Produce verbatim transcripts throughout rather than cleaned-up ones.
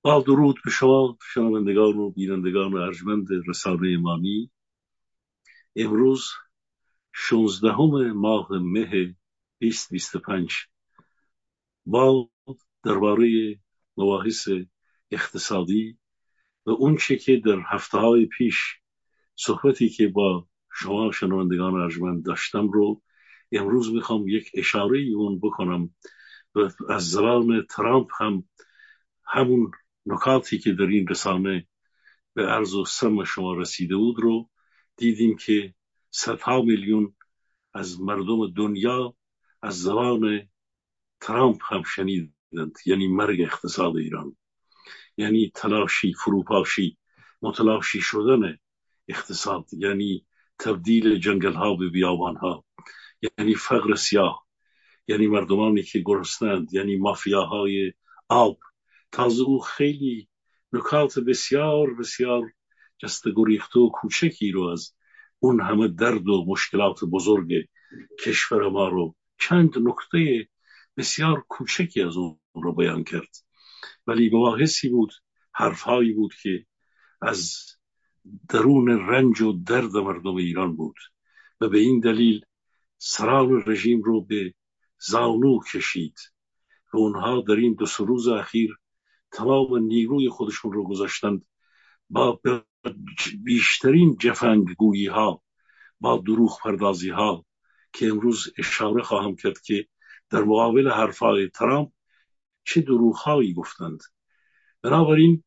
با درود به شما شنوندگان و بینندگان ارجمند رسانه ایمانی. امروز شانزدهم ماه مه بیست بیست و پنج با درباره مباحث اقتصادی و اون چه که در هفته های پیش صحبتی که با شما شنوندگان ارجمند داشتم رو امروز میخوام یک اشاره اون بکنم و از زبان ترامپ هم همون نکاتی که در این رسانه به عرض و سم شما رسیده بود رو دیدیم که صدها میلیون از مردم دنیا از زبان ترامپ هم شنیدند. یعنی مرگ اقتصاد ایران، یعنی تلاشی، فروپاشی، متلاشی شدن اقتصاد، یعنی تبدیل جنگل ها به بیابان ها، یعنی فقر سیاه، یعنی مردمانی که گرسنند، یعنی مافیاهای آب. تازه او خیلی نکات بسیار بسیار جست گریخته و کوچکی رو از اون همه درد و مشکلات بزرگ کشور ما رو چند نکته بسیار کوچکی از اون رو بیان کرد، ولی مباحثی بود، حرفهایی بود که از درون رنج و درد مردم ایران بود و به این دلیل سران رژیم رو به زانو کشید و اونها در این دو سه روز اخیر تمام نیروی خودشون رو گذاشتند با بیشترین جفنگگویی ها، با دروغ پردازی ها که امروز اشاره خواهم کرد که در مقابل حرفای ترامپ چه دروغ هایی گفتند. بنابراین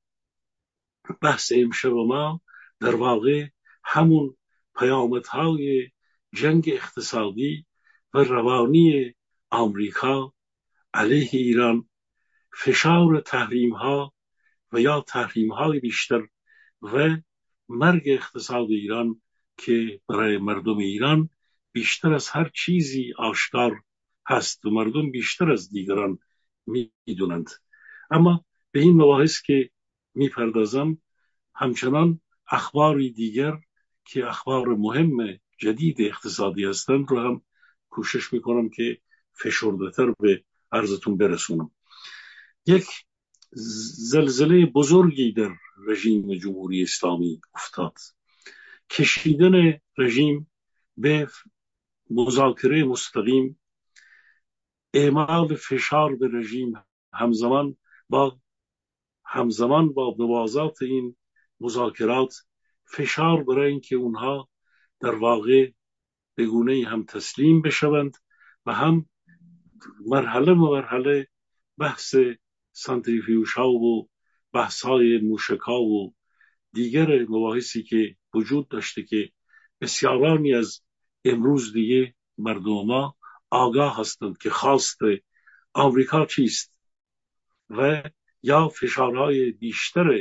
بحث امشب ما در واقع همون پیامدهای جنگ اقتصادی و روانی آمریکا علیه ایران، فشار تحریم ها و یا تحریم های بیشتر و مرگ اقتصاد ایران که برای مردم ایران بیشتر از هر چیزی آشکار هست و مردم بیشتر از دیگران میدونند. اما به این مباحث که میپردازم، همچنان اخباری دیگر که اخبار مهم جدید اقتصادی هستند رو هم کوشش میکنم که فشرده‌تر به عرضتون برسونم. یک زلزله بزرگی در رژیم جمهوری اسلامی افتاد. کشیدن رژیم به مذاکره مستقیم، اعمال فشار به رژیم همزمان با همزمان با موازات این مذاکرات، فشار برای اینکه اونها در واقع به گونه‌ای هم تسلیم بشوند و هم مرحله مرحله بحث سانتریفیوژ ها و بحث های موشک ها و دیگر مباحثی که وجود داشته که بسیارانی از امروز دیگه مردم ما آگاه هستند که خواست آمریکا چیست و یا فشارهای بیشتر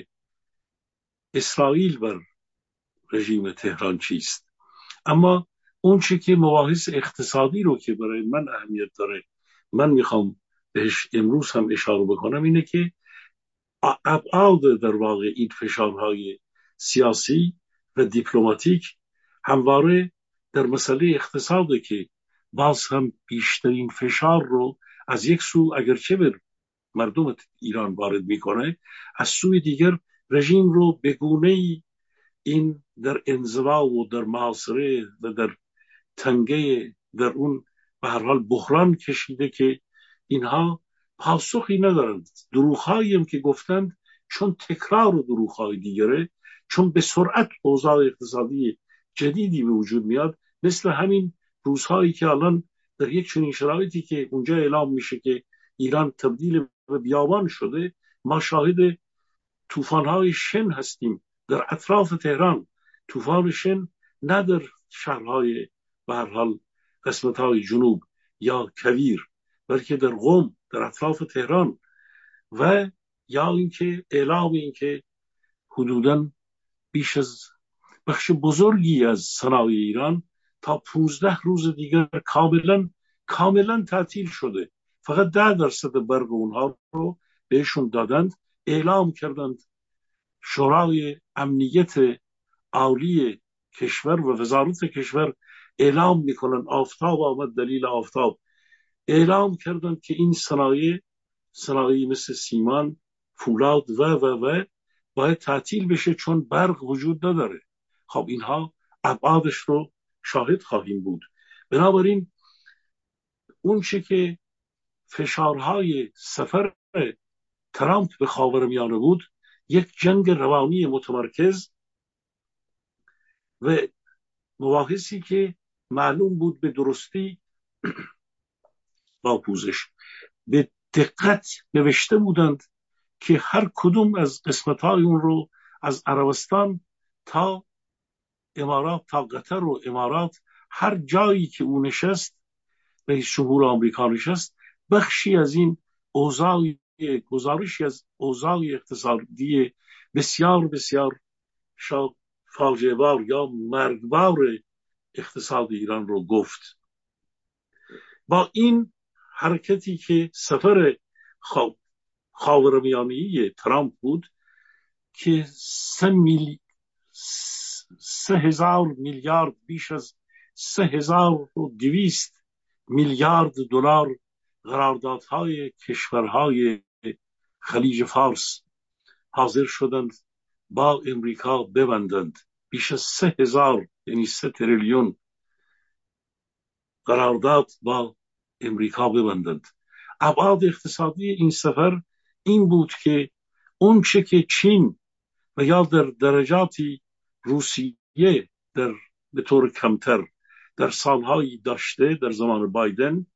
اسرائیل بر رژیم تهران چیست. اما اون چی که مباحث اقتصادی رو که برای من اهمیت داره، من میخوام بهش امروز هم اشاره بکنم، اینه که ابعاد در واقع این فشارهای سیاسی و دیپلماتیک همواره در مسئله اقتصاده که باز هم بیشترین فشار رو از یک سو اگرچه بر مردم ایران وارد میکنه، از سوی دیگر رژیم رو به گونه‌ای این در انزوا و در معاصره و در تنگه در اون به هر حال بحران کشیده که اینها پاسخی ندارند. دروغ‌هایی هم که گفتند چون تکرار و دروغ‌های دیگره، چون به سرعت اوضاع اقتصادی جدیدی به وجود میاد، مثل همین روزهایی که الان در یک چنین شرایطی که اونجا اعلام میشه که ایران تبدیل به بیابان شده، ما شاهد طوفان‌های شن هستیم در اطراف تهران. طوفان شن نه در شهرهای به هر حال قسمت‌های جنوب یا کویر، بلکه در قم در اطراف تهران، و یا اینکه اعلام اینکه حدوداً بیش از بخش بزرگی از صنایع ایران تا پانزده روز دیگر کاملا کاملا تعطیل شده. فقط ده درصد برق اونها رو بهشون دادند. اعلام کردند شورای امنیت عالی کشور و وزارت کشور اعلام میکنن آفتاب آمد دلیل آفتاب. اعلام کردند که این صنایع صنایعی مثل سیمان، فولاد و و و باید تعطیل بشه چون برق وجود نداره. خب اینها ابعادش رو شاهد خواهیم بود. بنابراین اون چه که فشارهای سفر ترامپ به خاورمیانه بود، یک جنگ روانی متمرکز و مباحثی که معلوم بود به درستی با پوزش به دقت نوشته بودند که هر کدوم از قسمت‌های اون رو از عربستان تا امارات تا قطر و امارات، هر جایی که او نشست رئیس جمهور آمریکا نشست، بخشی از این اوضاع، گزارشی از اوضاع اقتصادی بسیار بسیار فاجعه بار یا مرگبار اقتصاد ایران رو گفت. با این حرکتی که سفر خاورمیانه‌ای ترامپ بود که سه میلی سه هزار میلیارد بیش از سه هزار و دویست میلیارد دلار قراردادهای کشورهای خلیج فارس حاضر شدند با امریکا ببندند. بیش از سه هزار، یعنی سه تریلیون قرارداد با امریکا ببندند. ابعاد اقتصادی این سفر این بود که اون چه که چین و یا در درجاتی روسیه در به طور کمتر در سالهایی داشته در زمان بایدن،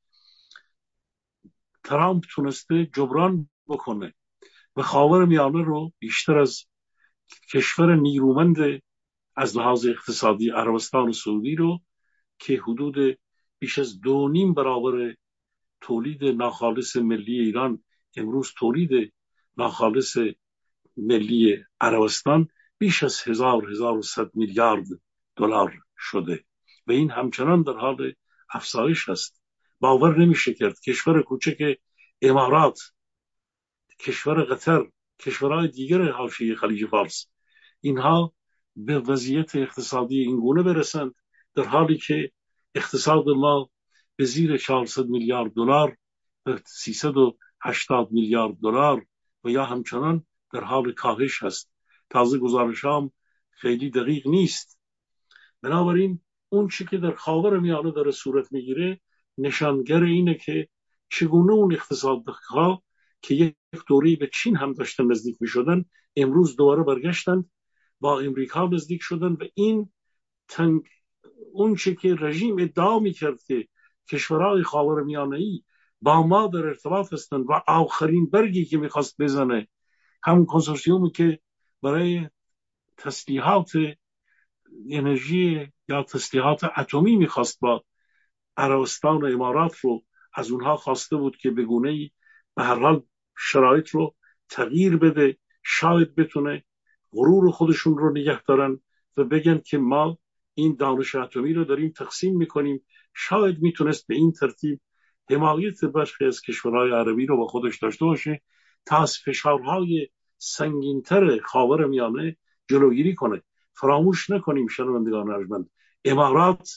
ترامپ تونسته جبران بکنه و خاورمیانه رو بیشتر از کشور نیرومند از لحاظ اقتصادی عربستان و سعودی رو که حدود بیش از دو نیم برابر تولید ناخالص ملی ایران، امروز تولید ناخالص ملی عربستان بیش از هزار هزار و صد میلیارد دلار شده و این همچنان در حال افزایش است. باور نمیشه کرد کشور کوچک امارات، کشور قطر، کشورهای دیگر حاشیه خلیج فارس، اینها به وضعیت اقتصادی این گونه برسند در حالی که اقتصاد ما به زیر چهارصد میلیارد دلار به سیصد و هشتاد میلیارد دلار و یا همچنان در حال کاهش است. تازه گزارش هم خیلی دقیق نیست. بنابراین اون چی که در خاورمیانه داره صورت میگیره نشانگر اینه که چگونه اون اقتصادها که یک دوری به چین هم داشتن نزدیک میشدن، امروز دوباره برگشتند با امریکا نزدیک شدن و این تنگ اون چی که رژیم ادعا میکرد که کشورهای خاورمیانه‌ای با ما در ارتباط هستند و آخرین برگی که میخواست بزنه همون کنسورسیومی که برای تسلیحات انرژی یا تسلیحات اتمی میخواست با عربستان و امارات رو از اونها خواسته بود که به گونه‌ای به هر حال شرایط رو تغییر بده، شاید بتونه غرور خودشون رو نگه دارن و بگن که ما این دانش اتمی رو داریم تقسیم میکنیم. شاید میتونست به این ترتیب حمایت برخی از کشورهای عربی رو با خودش داشته باشه تا از فشارهای سنگینتر خاورمیانه جلوگیری کنه. فراموش نکنیم شنوندگان ارجمند، امارات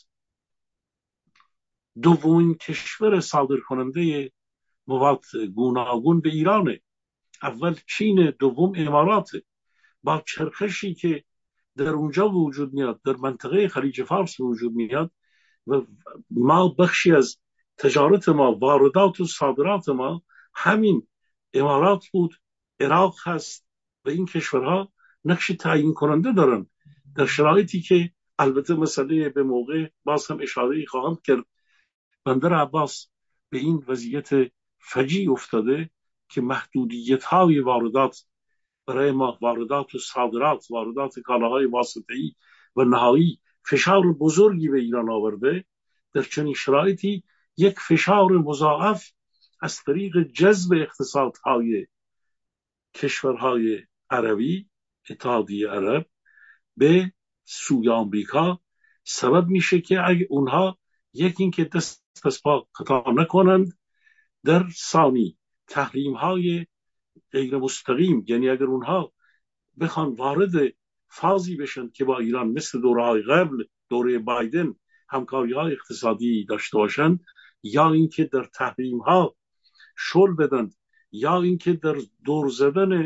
دومین کشور صادر کننده مواد گوناگون به ایرانه. اول چین، دوم اماراته. با چرخشی که در اونجا وجود میاد، در منطقه خلیج فارس وجود میاد و ما بخشی از تجارت ما، واردات و صادرات ما همین امارات بود، عراق هست و این کشورها نقش تعیین کننده دارن در شرایطی که البته مسئله به موقع باز هم اشاره خواهم کرد. بندر عباس به این وضعیت فجیع افتاده که محدودیت های واردات برای ما، واردات و صادرات، واردات کالاهای واسطه‌ای و نهایی فشار بزرگی به ایران آورده. در چنین شرایطی یک فشار مضاعف از طریق جذب اقتصادهای کشورهای عربی، اتحادیه عرب، به سوی آمریکا سبب میشه که اگه اونها یک این که دست از پا قطع نکنند، در ثانی تحریم های غیر مستقیم، یعنی اگر اونها بخوان وارد فازی بشن که با ایران مثل دوره های قبل، دوره بایدن، همکاری های اقتصادی داشته باشند، یا اینکه در تحریم ها شل بدن یا اینکه در دور زدن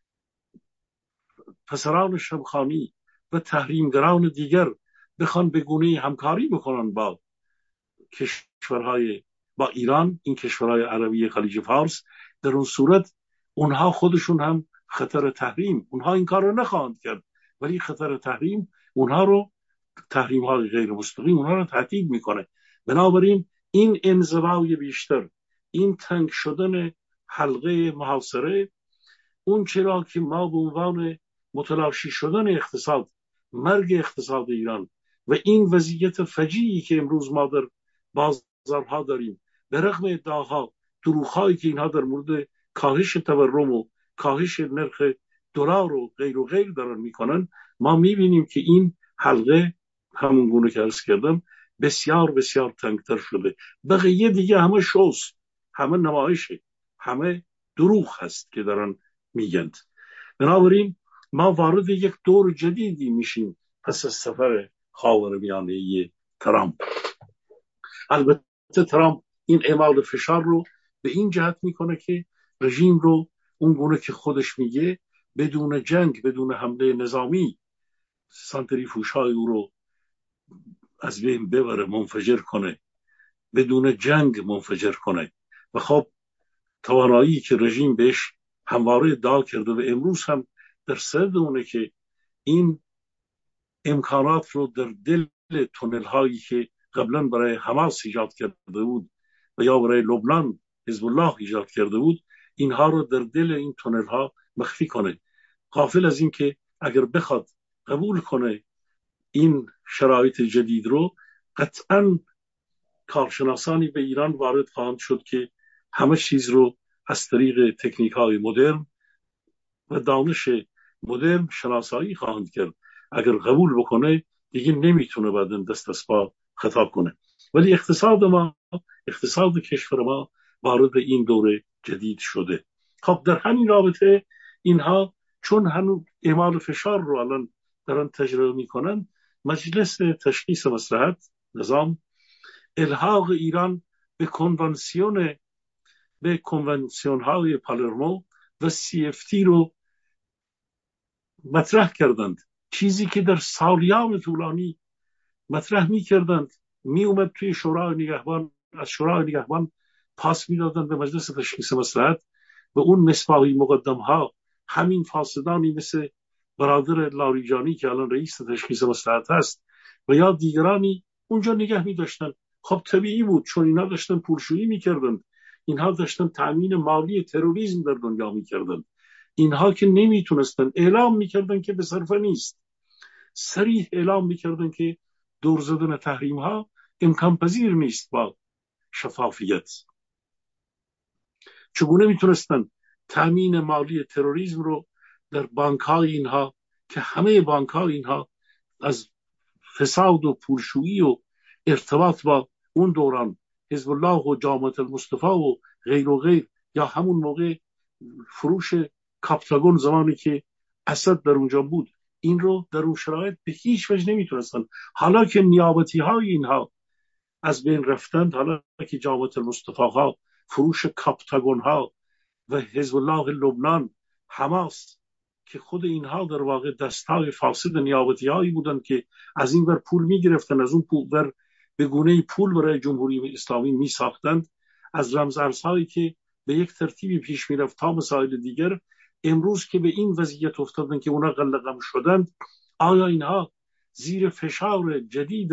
پسران شمخانی و تحریمگران دیگر بخوان به گونه همکاری بکنن با کشورهای با ایران، این کشورهای عربی خلیج فارس، در اون صورت اونها خودشون هم خطر تحریم، اونها این کار رو نخواهند کرد، ولی خطر تحریم اونها رو، تحریم های غیر مستقیم اونها رو تهدید میکنه. بنابراین این انزوای بیشتر، این تنگ شدن حلقه محاصره، اون چرا که ما به عنوان متلاشی شدن اقتصاد، مرگ اقتصاد ایران و این وضعیت فجیعی که امروز ما در بازارها داریم، به رغم ادعاها، دروغ‌هایی که اینها در مورد کاهش تورم و کاهش نرخ دلار و غیر و غیر دارن میکنن، ما میبینیم که این حلقه همون گونه که عرض کردم بسیار بسیار تنگتر شده. بقیه دیگه همه شوز، همه نمایشه، همه دروغ هست که دارن میگند. بنابراین ما وارد یک دور جدیدی میشیم پس از سفر خاورمیانه ترامپ. البته ترامپ این اعمال فشار رو به این جهت میکنه که رژیم رو اون گونه که خودش میگه بدون جنگ، بدون حمله نظامی، سانتریفوژهای او رو از بین ببره، منفجر کنه، بدون جنگ منفجر کنه. و خب توانایی که رژیم بهش همواره ادعا کرده و امروز هم در صدد اونه که این امکانات رو در دل تونل هایی که قبلا برای حماس ایجاد کرده بود و یا برای لبنان حزب الله ایجاد کرده بود، اینها رو در دل این تونل ها مخفی کنه، غافل از این که اگر بخواد قبول کنه این شرایط جدید رو، قطعاً کارشناسانی به ایران وارد خواهند شد که همه چیز رو از طریق تکنیک های مدرن و دانش مدرن شناسایی خواهند کرد. اگر قبول بکنه دیگه نمیتونه بعدن دست از پا خطاب کنه. ولی اقتصاد ما، اقتصاد کشور ما وارد این دوره جدید شده. خب در همین رابطه اینها چون هنوز اعمال فشار رو الان دارن تجربه میکنن، مجلس تشخیص مصلحت نظام الحاق ایران به کنوانسیون به کنوانسیون های پالرمو و سی اف تی رو مطرح کردند، چیزی که در سالیان طولانی مطرح می کردند، می اومد توی شورای نگهبان، از شورای نگهبان پاس می دادند به مجلس تشخیص مصلحت و اون مصباحی مقدم ها، همین فاسدانی مثل برادر لاریجانی که الان رئیس تشخیص مصلحت هست و یا دیگرانی اونجا نگه می داشتن. خب طبیعی بود، چون اینا داشتن پولشویی می کردند، اینها داشتن تأمین مالی تروریسم در دنیا می کردند. اینها که نمیتونستن اعلام میکردن که به صرفه نیست، صریح اعلام میکردن که دور زدن تحریم ها امکان پذیر نیست با شفافیت. چگونه میتونستن تامین مالی تروریسم رو در بانک های اینها که همه بانک های اینها از فساد و پولشویی و ارتباط با اون دوران حزب الله و جامعه المصطفى و غیر و غیر، یا همون موقع فروش کاپتاگون زمانی که اسد در اونجا بود، این رو در اون شرایط به هیچ وجه نمیتونستن. حالا که نیابتی های اینها از بین رفتند، حالا که جامعه المصطفى ها، فروش کاپتاگون ها و حزب الله لبنان، حماس، که خود اینها در واقع دستای فاسد نیابتی هایی بودند که از این ور پول میگرفتن، از اون پول ور به گونه پول برای جمهوری اسلامی می ساختند، از رمزارزهایی که به یک ترتیبی پیش میرفت تا مسائل دیگر، امروز که به این وضعیت افتادن که اونا قلقم شدند، آیا اینها زیر فشار جدید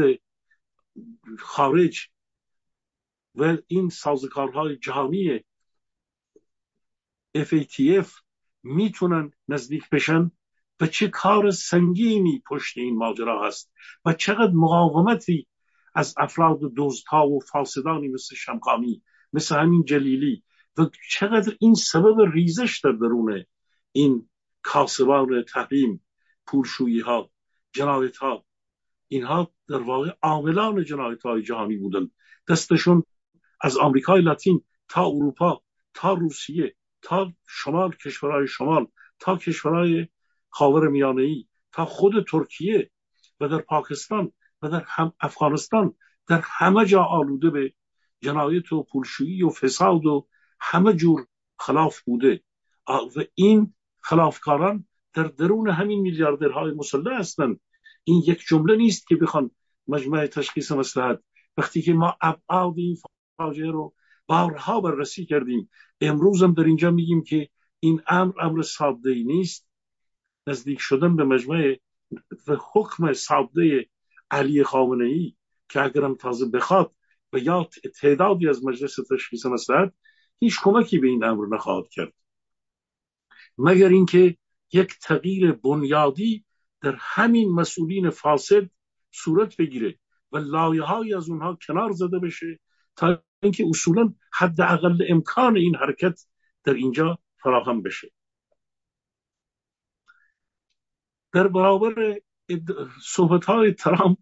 خارج و این سازوکارهای جهانی اف ای تی اف میتونن نزدیک بشن؟ و چه کار سنگینی پشت این ماجرا هست و چقدر مقاومتی از افراد دزدها و فاسدانی مثل شمخانی، مثل همین جلیلی، و چقدر این سبب ریزش در درون این کاسبان تحریم، پولشویی ها، جنایت ها، اینها در واقع عاملان جنایت های جهانی بودن. دستشون از آمریکای لاتین تا اروپا تا روسیه تا شمال کشورهای شمال تا کشورهای خاورمیانه‌ای تا خود ترکیه و در پاکستان و در هم افغانستان، در همه جا آلوده به جنایت و پولشویی و فساد و همه جور خلاف بوده و این خلافکاران در درون همین میلیاردرهای مسلح هستند. این یک جمله نیست که بخوان مجمع تشخیص مصلحت. وقتی که ما ابعاد این فاجعه رو بارها بررسی کردیم، امروز هم در اینجا میگیم که این امر امر ساده ای نیست. نزدیک شدن به مجمع و حکم ساده علی خامنه ای که اگرم تازه بخواد و یا تعدادی از مجلس تشخیص مصلحت، هیچ کمکی به این امر نخواهد کرد مگر اینکه یک تغییر بنیادی در همین مسئولین فاسد صورت بگیره و لایه‌هایی از اونها کنار زده بشه تا اینکه اصولا حداقل امکان این حرکت در اینجا فراهم بشه. در برابر صحبت‌های ترامپ،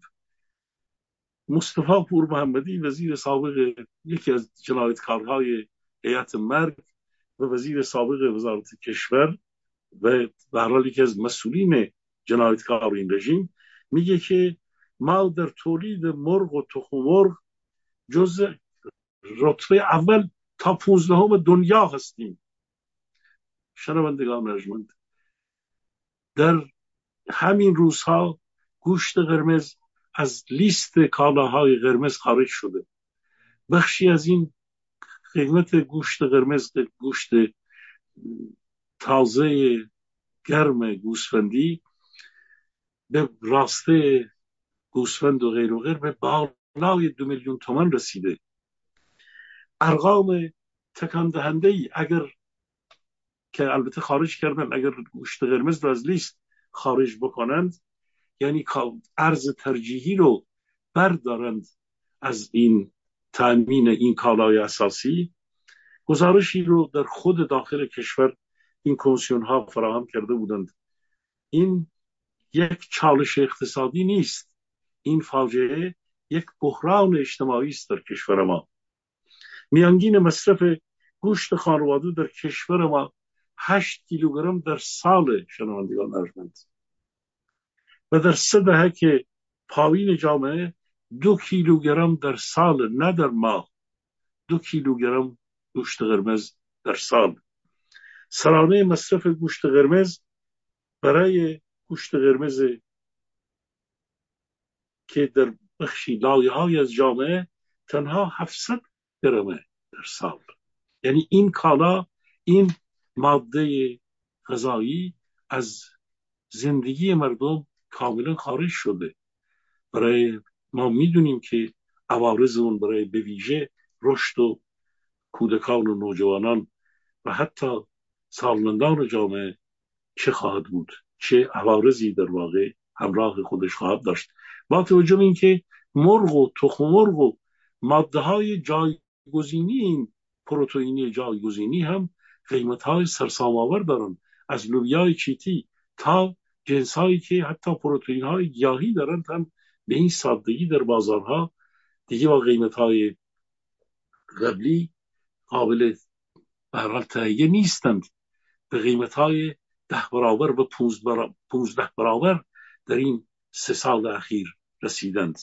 مصطفی پور محمدی وزیر سابق یکی از جنایتکارهای هیئت مرگ و وزیر سابق وزارت کشور و به هر حال یکی از مسئولین جنایتکار این رژیم میگه که ما در تولید مرغ و تخم مرغ جز رتبه اول تا پونزدهم دنیا هستیم. شنوندگان ارجمند، در همین روزها گوشت قرمز از لیست کالاهای قرمز خارج شده. بخشی از این قیمت گوشت قرمز، گوشت تازه گرم گوسفندی، به راسته گوسفند و غیر و غیر به بالای دو میلیون تومان رسیده. ارقام تکان دهنده ای اگر که البته خارج کردن، اگر گوشت قرمز رو از لیست خارج بکنند، یعنی ارز ترجیحی رو بردارند از این تامین این کالای اساسی. گزارشی رو در خود داخل کشور این کمیسیون ها فراهم کرده بودند. این یک چالش اقتصادی نیست، این فاجعه یک بحران اجتماعی است در کشور ما. میانگین مصرف گوشت خانواده در کشور ما هشت کیلوگرم در سال، شنوندگان ارجمند، و در سه دهه که پایین جامعه دو کیلوگرم در سال، نه در ماه، دو کیلوگرم گوشت قرمز در سال. سالانه مصرف گوشت قرمز برای گوشت قرمز که در بخشی لایه‌های از جامعه تنها هفتصد گرمه در سال. یعنی این کالا، این ماده غذایی از زندگی مردم کاملا خارج شده. برای ما میدونیم که عوارض اون برای به ویژه رشد و کودکان و نوجوانان و حتی سالمندان جامعه چه خواهد بود، چه عوارضی در واقع همراه خودش خواهد داشت. با توجه به اینکه مرغ و تخم مرغ و ماده های جایگزینی این پروتئینی جایگزینی هم قیمت های سرسام آور دارن، از لوبیای چیتی تا جنس هایی که حتی پروتئین های گیاهی دارند هم به این سادگی در بازارها دیگه با قیمت های قبلی قابل به هر حال تهیه نیستند. به قیمت های ده برابر و پونزده برابر در این سه سال اخیر رسیدند.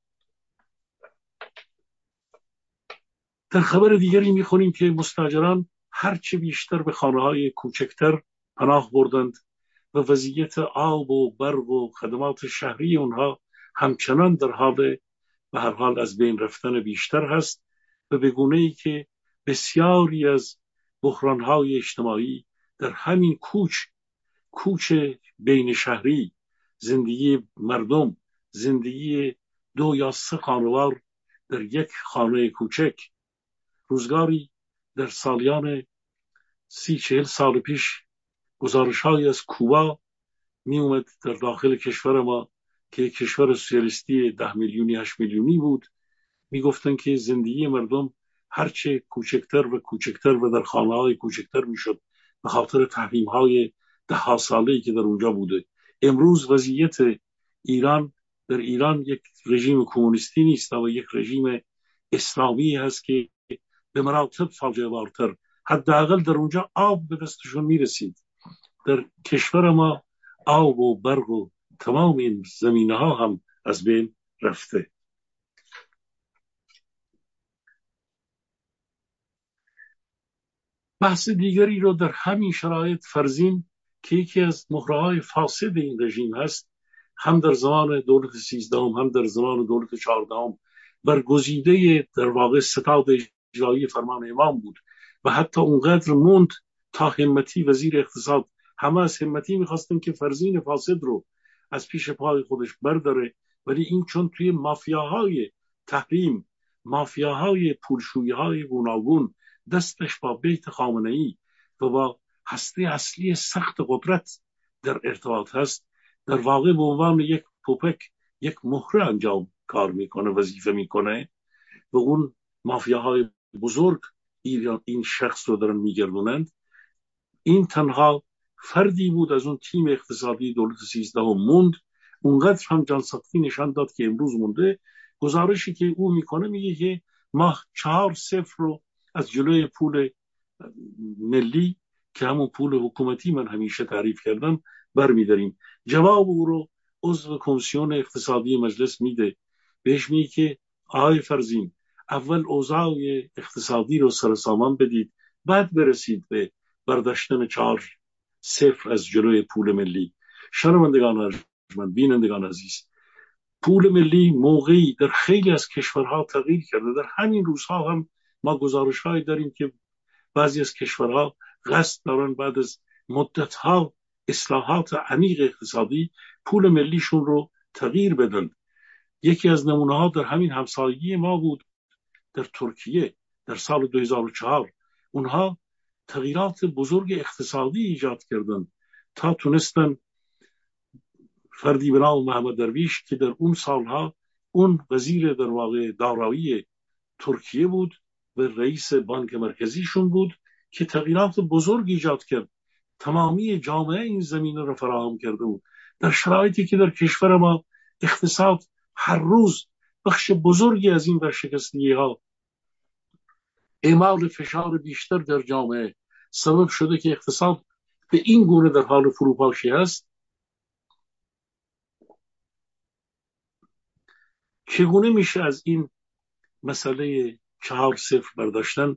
در خبر دیگری میخونیم که مستاجران هرچه بیشتر به خانه‌های کوچکتر پناه بردند و وضعیت آب و برق و خدمات شهری اونها همچنان در حال به هر حال از بین رفتن بیشتر هست و به گونه‌ای که بسیاری از بحران‌های اجتماعی در همین کوچ کوچ بین شهری، زندگی مردم، زندگی دو یا سه خانوار در یک خانه کوچک، روزگاری در سالیان سی چهل سال پیش گزارش‌های از کوبا می اومد در داخل کشور ما که یک کشور سوسیالیستی ده میلیونی هشت میلیونی بود، می گفتن که زندگی مردم هرچه کوچکتر و کوچکتر و در خانه‌های کوچکتر میشد به خاطر تحریم‌های ده ها ساله‌ای که در اونجا بوده. امروز وضعیت ایران در ایران یک رژیم کمونیستی نیست و یک رژیم اسلامی هست که به مراتب فاجعه بارتر، حداقل در اونجا آب به دستشون میرسید. در کشور ما آب و برق و تمام این زمینه ها هم از بین رفته. بحث دیگری رو در همین شرایط فرزین که یکی از مهره‌های فاسد این رژیم هست، هم در زمان دولت سیزدهم هم در زمان دولت چهاردهم برگزیده در واقع ستاد اجرایی فرمان امام بود و حتی اونقدر موند تا همتی وزیر اقتصاد همه از همتی میخواستن که فرزین فاسد رو از پیش پای خودش برداره، ولی این چون توی مافیاهای تحریم، مافیاهای پولشویی‌های گوناگون دستش با بیت خامنه‌ای و با هسته اصلی سخت قدرت در ارتباط هست، در واقع به عنوان یک پوپک، یک مهره انجام کار میکنه، وظیفه میکنه و اون مافیاهای بزرگ این شخص رو دارن میگردونند. این تنها فردی بود از اون تیم اقتصادی دولت سیزدهم موند، اونقدر هم جانساختی نشان داد که امروز مونده. گزارشی که او میکنه میگه که ما چهار صفر رو از جلوی پول ملی که همون پول حکومتی من همیشه تعریف کردم برمیداریم. جواب او رو عضو کمیسیون اقتصادی مجلس میده، بهش میگه که آقای فرزین اول اوضاع اقتصادی رو سرسامان بدید، بعد برسید به برداشتن چهار صفر از جلوی پول ملی. شنوندگان ارجمند، بینندگان عزیز، پول ملی موقعی در خیلی از کشورها تغییر کرده. در همین روزها هم ما گزارش‌هایی داریم که بعضی از کشورها قصد دارن بعد از مدت‌ها اصلاحات عمیق اقتصادی پول ملیشون رو تغییر بدن. یکی از نمونه‌ها در همین همسایگی ما بود، در ترکیه در سال دو هزار و چهار. اونها تغییرات بزرگ اقتصادی ایجاد کردن تا تونستن فردی به نام محمد درویش که در اون سالها اون وزیر در واقع دارایی ترکیه بود و رئیس بانک مرکزیشون بود که تغییرات بزرگ ایجاد کرد، تمامی جامعه این زمینه را فراهم کرده بود. در شرایطی که در کشور ما اقتصاد هر روز بخش بزرگی از این ورشکستگی ها، اعمال فشار بیشتر در جامعه سبب شده که اقتصاد به این گونه در حال فروپاشی است، چگونه میشه از این مسئله چهار صفر برداشتن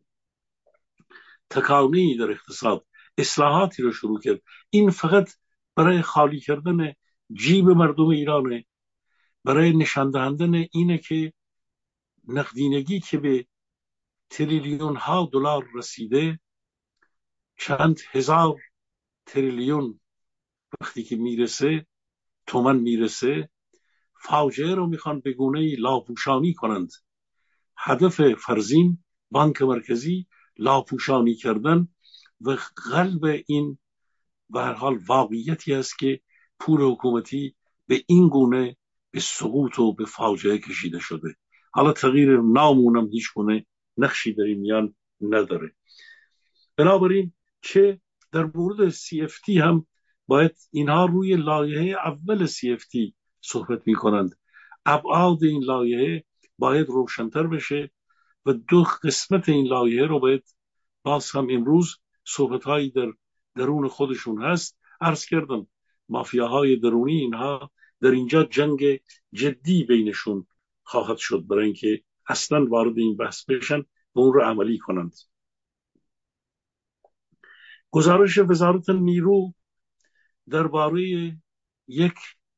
تکانی در اقتصاد اصلاحاتی رو شروع کرد؟ این فقط برای خالی کردن جیب مردم ایرانه، برای نشان دهندن اینه که نقدینگی که به تریلیون ها دلار رسیده، چند هزار تریلیون وقتی که میرسه تومن میرسه، فاجعه رو میخوان به گونه‌ای لاپوشانی کنند. هدف فرزین بانک مرکزی لاپوشانی کردن و قلب این به هر حال واقعیتی است که پول حکومتی به این گونه به سقوط و به فاجعه کشیده شده. حالا تغییر نامونم هیچ گونه نقشی در این میان نداره. بنابراین چه در مورد سی اف تی هم باید اینها روی لایحه اول سی اف تی صحبت می کنند. ابعاد این لایحه باید روشن‌تر بشه و دو قسمت این لایحه رو باید باز هم امروز صحبت‌هایی در درون خودشون هست. عرض کردم مافیاهای درونی اینها در اینجا جنگ جدی بینشون خواهد شد برای اینکه اصلا وارد این بحث بشن و اون رو عملی کنند. گزارش وزارت نیرو درباره یک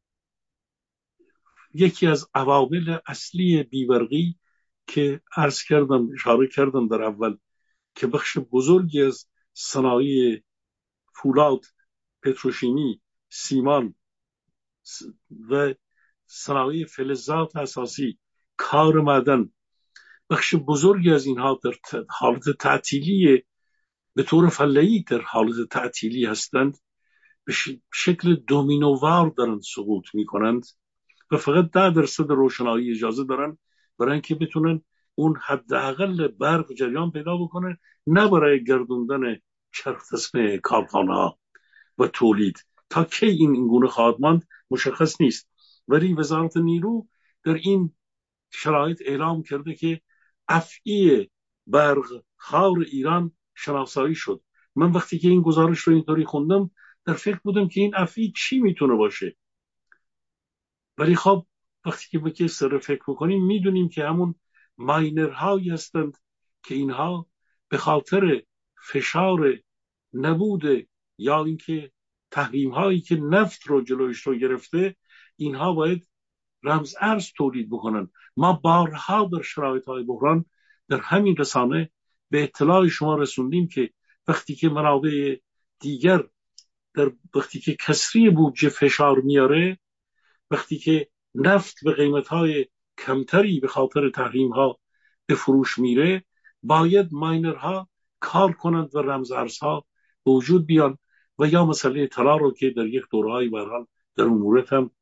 یکی از عوامل اصلی بیبرقی که عرض کردم اشاره کردم در اول که بخش بزرگی از صنایع فولاد، پتروشیمی، سیمان و صنایع فلزات اساسی، کار معدن، بخش بزرگی از اینها در حالت تعطیلی به طور فله‌ای در حالت تعطیلی هستند، به شکل دومینووار دارن سقوط میکنند و فقط ده درصد روشنایی اجازه دارن برای اینکه بتونن اون حداقل برق جریان پیدا بکنه، نه برای گردوندن چرخ تسمه کارخانه ها و تولید. تا کی این اینگونه خواهد ماند مشخص نیست، ولی وزارت نیرو در این شرایط اعلام کرده که افعی برق خاور ایران شناسایی شد. من وقتی که این گزارش رو اینطوری خوندم در فکر بودم که این افعی چی میتونه باشه، ولی خب وقتی که به سر فکر بکنیم میدونیم که همون ماینرهایی هستند که اینها به خاطر فشار نبوده یا اینکه تحریم هایی که نفت رو جلوش رو گرفته، اینها باید رمز ارز تولید بکنن. ما بارها در شرایط های بحران در همین رسانه به اطلاع شما رسوندیم که وقتی که منابع دیگر در وقتی که کسری بودجه فشار میاره، وقتی که نفت به قیمت های کمتری به خاطر تحریم ها به فروش میره، باید ماینرها کار کنند و رمز ارزها به وجود بیان. و یا مسئله طلا رو که در یک دوره‌ای به هر حال در اون مورد هم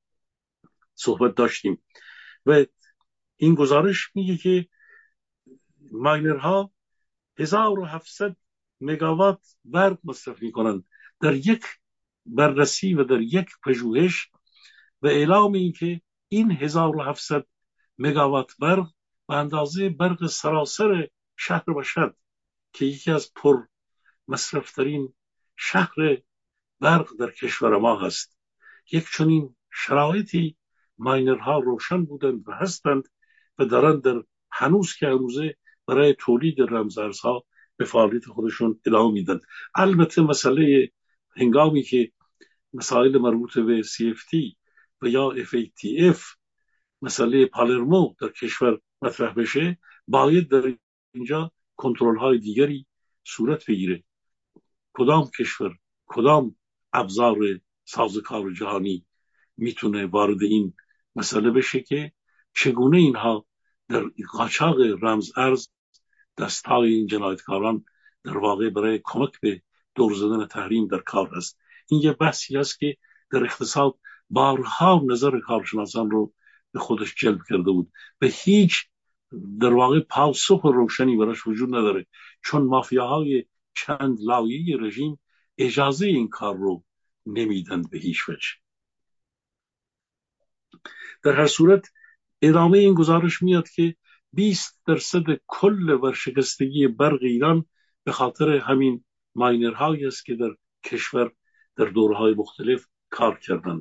صحبت داشتیم. و این گزارش میگه که ماینرها هزار و هفتصد مگاوات برق مصرف میکنند در یک بررسی و در یک پژوهش، و اعلام این که این هزار و هفتصد مگاوات برق به اندازه برق سراسر شهر مشهد که یکی از پر مصرفترین شهر برق در کشور ما هست، یک چنین شرایطی ماینرها روشن بودند و هستند و دارند در هنوز که هنوزه برای تولید رمزارزها به فعالیت خودشون ادامه میدن. البته مسئله هنگامی که مسائل مربوط به سی اف تی و یا اف ای تی اف، مسئله پالرمو در کشور مطرح بشه، باید در اینجا کنترل های دیگری صورت بگیره. کدام کشور، کدام ابزار سازوکار جهانی میتونه وارد این مسئله بشه که چگونه اینها در قاچاق رمز ارز دستای این جنایتکاران در واقع برای کمک به دور زدن تحریم در کار است. این یه بحثی است که در اقتصاد بارها نظر کارشناسان رو به خودش جلب کرده بود و هیچ در واقع پاسخ روشنی براش وجود نداره، چون مافیاهای چند لایه‌ای رژیم اجازه این کار رو نمیدن به هیچ وجه. در هر صورت ادامه این گزارش میاد که بیست درصد کل ورشکستگی برق ایران به خاطر همین ماینرهایی است که در کشور در دوره‌های مختلف کار کردند.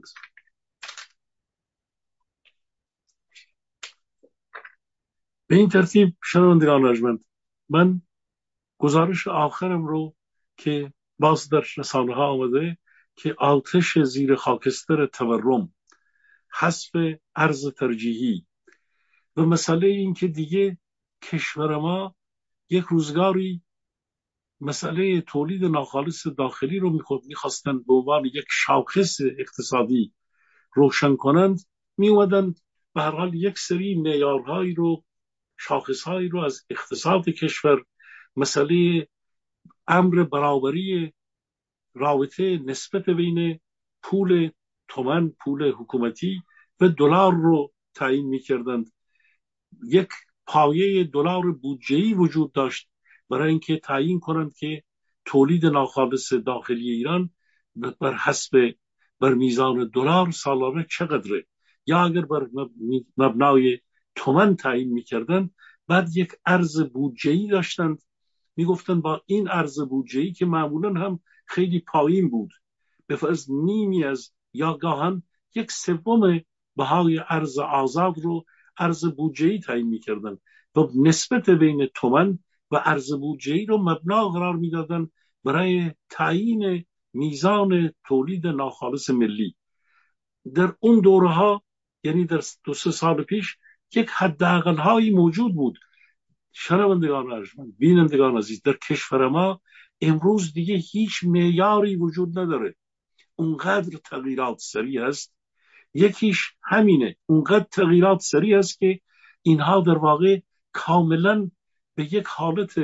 به این ترتیب شنوندگان ارجمند، من گزارش آخرم رو که باز در رسانه ها آمده که آتش زیر خاکستر تورم، حذف ارز ترجیحی و مسئله این که دیگه کشور ما یک روزگاری مسئله تولید ناخالص داخلی رو میخواستن به عنوان یک شاخص اقتصادی روشن کنند، میومدند به هر حال یک سری معیارهایی رو، شاخصهایی رو از اقتصاد کشور، مسئله امر برابری رابطه نسبت بین پول تومان، پول حکومتی و دلار رو تعیین می‌کردند. یک پایه دلار بودجه‌ای وجود داشت برای اینکه تعیین کنند که تولید ناخالص داخلی ایران بر حسب بر میزان دلار سالانه چقدره، یا اگر بر مبنای تومان تعیین می‌کردند، بعد یک ارز بودجه‌ای داشتند. میگفتن با این ارز بودجه‌ای که معمولاً هم خیلی پایین بود، به فرض نیمی از یا گاهن یک سوم بهای ارز آزاد رو ارز بودجه‌ای تعیین می‌کردن و نسبت بین تومان و ارز بودجه‌ای رو مبنا قرار می‌دادن برای تعیین میزان تولید ناخالص ملی. در اون دوره‌ها، یعنی در دو سه سال پیش، یک حداقل‌هایی موجود بود. شنوندگان ارجمند، بینندگان عزیز، در کشور ما امروز دیگه هیچ معیاری وجود نداره. اونقدر تغییرات سریع است. یکیش همینه، اونقدر تغییرات سریع است که اینها در واقع کاملا به یک حالت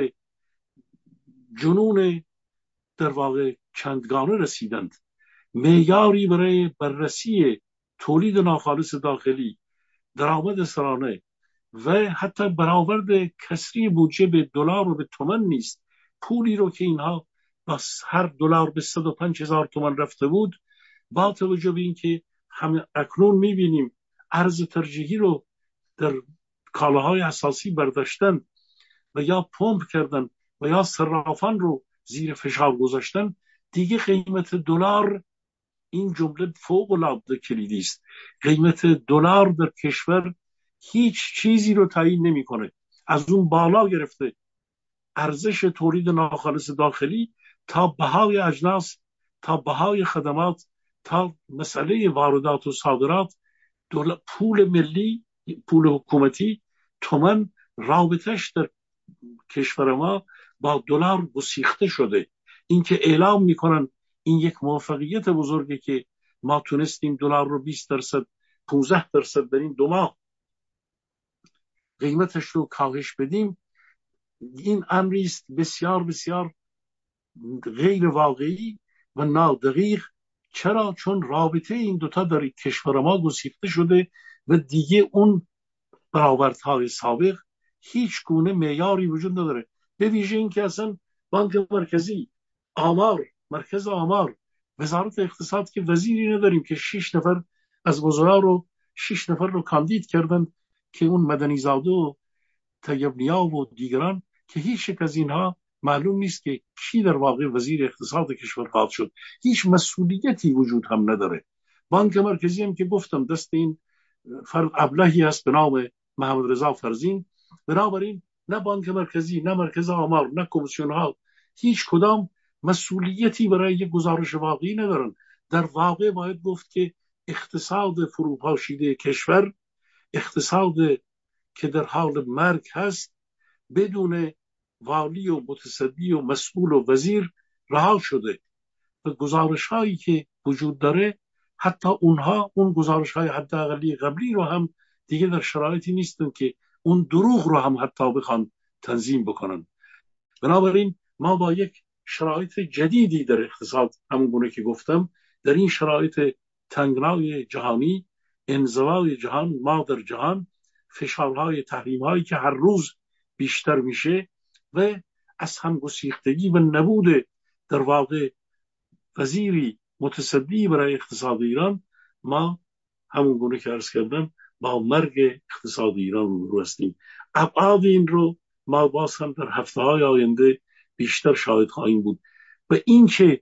جنون در واقع چندگانه رسیدند. معیاری برای بررسی تولید ناخالص داخلی، درآمد سرانه و حتی برآورد کسری بودجه به دلار و به تومان نیست. پولی رو که اینها بس هر دلار به صد و پنج هزار تومان رفته بود، با توجه به این که هم اکنون میبینیم ارز ترجیحی رو در کالاهای اساسی برداشتن و یا پمپ کردن و یا صرافان رو زیر فشار گذاشتن، دیگه قیمت دلار، این جمله فوق العاده کلیدی است، قیمت دلار در کشور هیچ چیزی رو تعیین نمیکنه. از اون بالا گرفته ارزش تولید ناخالص داخلی تا بهای اجناس، تا بهای خدمات، تا مسئله واردات و صادرات، پول ملی، پول حکومتی تومن رابطش در کشور ما با دلار گسیخته شده. اینکه اعلام میکنن این یک موفقیت بزرگه که ما تونستیم دلار رو بیست درصد پانزده درصد در این دو ماه قیمتش رو کاهش بدیم، این امری است بسیار بسیار غیر واقعی و نادقیق. چرا؟ چون رابطه این دوتا در کشور ما گسیخته شده و دیگه اون برآوردهای سابق هیچ گونه معیاری وجود نداره. به ویژه این که اصلا بانک مرکزی، آمار، مرکز آمار، وزارت اقتصاد که وزیری نداریم که شش نفر از وزرا رو شش نفر رو کاندید کردن که اون مدنی زاده و طیب نیا و دیگران که هیچ یک از اینها معلوم نیست که کی در واقع وزیر اقتصاد کشور خواهد شد. هیچ مسئولیتی وجود هم نداره. بانک مرکزی هم که گفتم دست این فرد ابلهی هست به نام محمد رضا فرزین. بنابراین نه بانک مرکزی، نه مرکز آمار، نه کمیسیون ها هیچ کدام مسئولیتی برای یک گزارش واقعی ندارن. در واقع باید گفت که اقتصاد فروپاشیده کشور، اقتصاد که در حال مرگ هست، بدون والی و متصدی و مسئول و وزیر رها شده. و گزارش هایی که وجود داره، حتی اونها اون گزارش های حداقلی قبلی رو هم دیگه در شرایطی نیستن که اون دروغ رو هم حتی بخوان تنظیم بکنن. بنابراین ما با یک شرایط جدیدی در اقتصاد، همون گونه که گفتم، در این شرایط تنگنای جهانی، انزوای جهان، ما در جهان، فشارهای تحریم هایی که هر روز بیشتر میشه و از هم گسیختگی و نبود در واقع وزیری متصدی برای اقتصاد ایران، ما همون گونه که عرض کردم با مرگ اقتصاد ایران رو هستیم. ابعاد این رو ما باز هم در هفته های آینده بیشتر شاهد خواهیم بود. و این که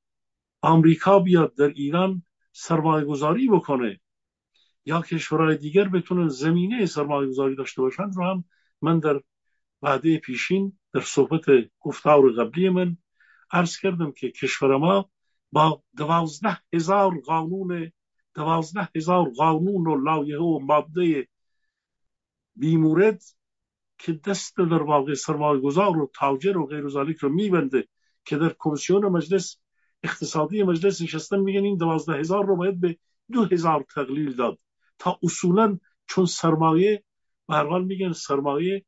آمریکا بیاد در ایران سرمایه گذاری بکنه یا کشورهای دیگر بتونن زمینه سرمایه گذاری داشته باشند رو هم من در وعده پیشین در صحبت گفتار قبلی من عرض کردم که کشور ما با دوازده هزار قانون دوازده هزار قانون و لایحه و ماده بیمورد که دست در واقع سرمایه گذار و تاجر و غیر ذالک رو میبنده، که در کمیسیون مجلس اقتصادی مجلس نشستن میگن این دوازده هزار رو باید به دو هزار تقلیل داد تا اصولا، چون سرمایه به هر حال میگن سرمایه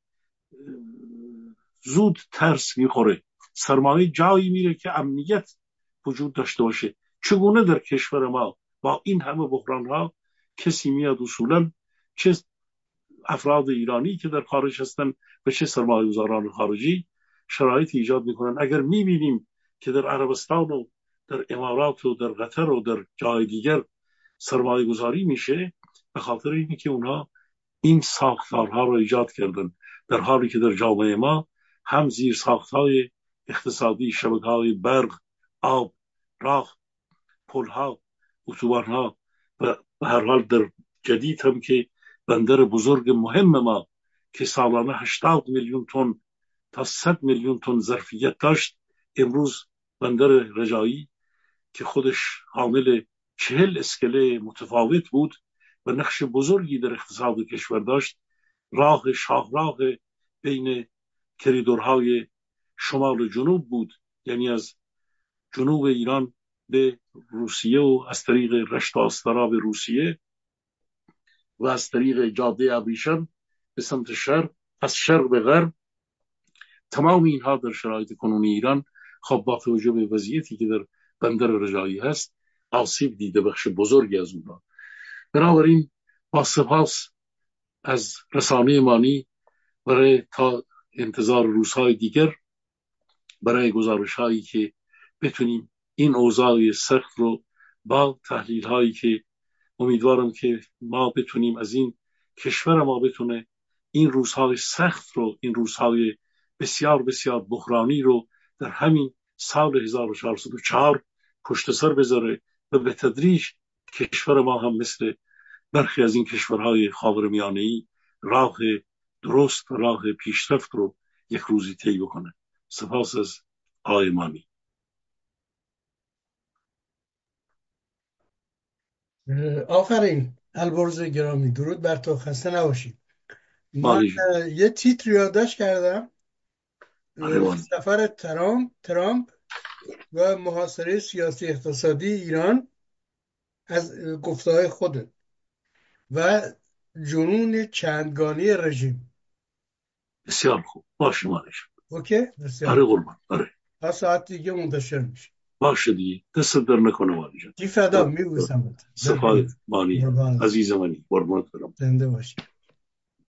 زود ترس میخوره، سرمایه جایی میره که امنیت وجود داشته باشه. چگونه در کشور ما با این همه بحران ها کسی میاد اصولا، چه افراد ایرانی که در خارج هستن و چه سرمایه گذاران خارجی، شرایط ایجاد میکنن. اگر میبینیم که در عربستان و در امارات و در قطر و در جای دیگر سرمایه گذاری میشه، به خاطر اینه که اونها این ساختارها رو ایجاد کردن، در حالی که در جامعه ما هم زیر ساختهای اقتصادی، شبکه‌های برق، آب، راه، پلها، اتوبانها و به هر حال در جدید هم که بندر بزرگ مهم ما که سالانه هشتاد میلیون تن تا صد میلیون تن ظرفیت داشت، امروز بندر رجایی که خودش حامل چهل اسکله متفاوت بود و نقش بزرگی در اقتصاد کشور داشت، راه شاهراه بین کریدورهای شمال و جنوب بود، یعنی از جنوب ایران به روسیه و از طریق رشت آسترا به روسیه و از طریق جاده ابریشم به سمت شرق، از شرق به غرب. تمام اینها در شرایط کنونی ایران خب با توجه به وضعیتی که در بندر رجایی هست آسیب دیده بخش بزرگی از اونها. بنابراین با سپاس از رسانه مانی برای تا انتظار روزهای دیگر برای گزارش هایی که بتونیم این اوضاع سخت رو با تحلیل هایی که امیدوارم که ما بتونیم از این کشور ما بتونه این روزهای سخت رو، این روزهای بسیار بسیار بحرانی رو در همین سال هزار و چهارصد و چهار پشت سر بذاره و به تدریج کشور ما هم مثل برخی از این کشورهای خاورمیانه‌ای راه درست و راه پیشرفت رو یک روزی طی بکنه. سپاس از آقای مانی. آفرین البرز گرامی، درود بر تو، خسته نباشید. من مانی جون. یه تیتر یادداشت کردم، بله مانی. سفر ترامپ ترامپ و محاصره سیاسی اقتصادی ایران از گفته‌های خودت و جنون چندگانی رژیم. بسیار خوب، باشه مانی جون. اوکی، بسیار آره خوب. قربان، آره. تا ساعت دیگه منتشر میشه. باشه دیگه، دست در نکنه مانی جون. جی فدا، میبوسم. سپاه مانی، قربان، عزیز مانی، قربانت برم. زنده باشی.